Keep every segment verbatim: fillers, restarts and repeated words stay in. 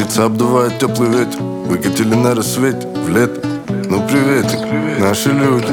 лица обдувает теплый ветер. Выкатили на рассвете в лето. Ну приветик, наши люди.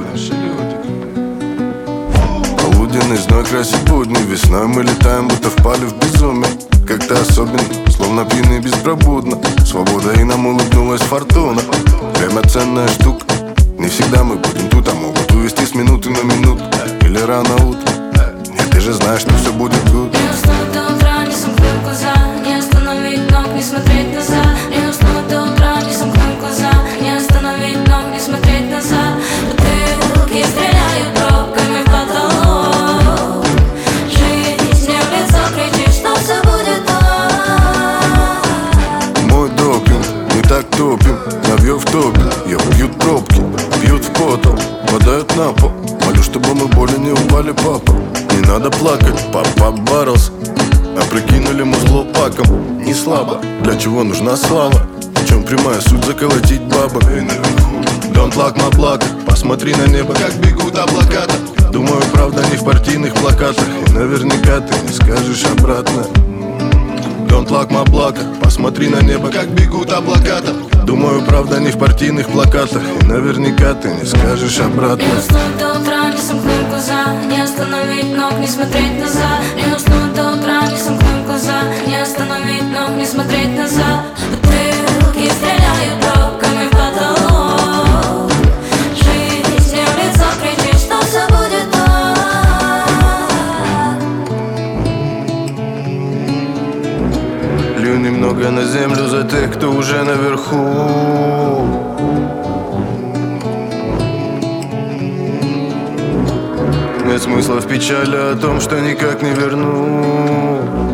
Полуденный зной красит будни. Весной мы летаем, будто впали в безумие. Как-то особенно, словно пьяны беспробудно. Свобода, и нам улыбнулась фортуна. Время ценная штука. Не всегда мы будем тут, а могут увести с минуты на минуту. Или рано утром. Нет, ты же знаешь, что все будет good. Не уснуть до утра, не сомкнуть глаза. Не остановить ног, не смотреть назад. Не уснуть до утра, не сомкнуть глаза. Не остановить ног, не смотреть назад. Бутылки стреляют пробками в потолок. Жизнь мне в лицо кричит, что все будет так. Мой допинг, мы так топим. Навье в топе, я пьют пробки. Бьют в потол, падают на пол. Молю, чтобы мы более не упали, папа. Не надо плакать, папа боролся. А прикинули музло паком. Не слабо, для чего нужна слава? В чем прямая суть заколотить бабок? Don't like my block. Посмотри на небо, как бегут облака-то. Думаю, правда не в партийных плакатах. И наверняка ты не скажешь обратно. Don't like my block. Посмотри на небо, как бегут облака-то. Думаю, правда не в партийных плакатах. И наверняка ты не скажешь обратно. Не уснуть до утра, не сомкнуть глаза. Не остановить ног, не смотреть назад. Не уснуть до утра, не сомкнуть глаза. Не остановить ног, не смотреть назад. Бутылки стреляют пробками в потолок. Жизнь мне в лицо кричит, что все будет так. Лью немного на землю за тех, кто уже наверху. Нет смысла в печали о том, что никак не верну.